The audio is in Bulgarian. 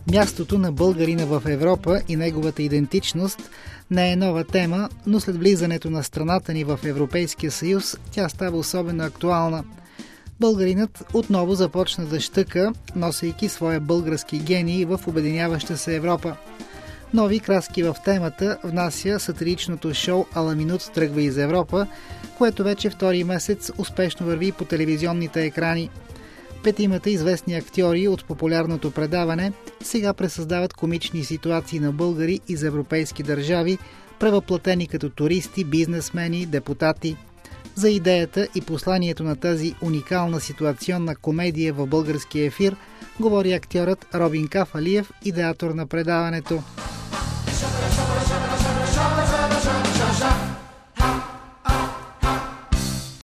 Мястото на българина в Европа и неговата идентичност не е нова тема, но след влизането на страната ни в Европейския съюз, тя става особено актуална. Българинът отново започна да щъка, носейки своя български гений в обединяваща се Европа. Нови краски в темата внася сатиричното шоу „Ала минут тръгва из Европа", което вече втори месец успешно върви по телевизионните екрани. Петимата известни актьори от популярното предаване сега пресъздават комични ситуации на българи из европейски държави, превъплатени като туристи, бизнесмени, депутати. За идеята и посланието на тази уникална ситуационна комедия в българския ефир говори актьорът Робин Кафалиев, идеатор на предаването.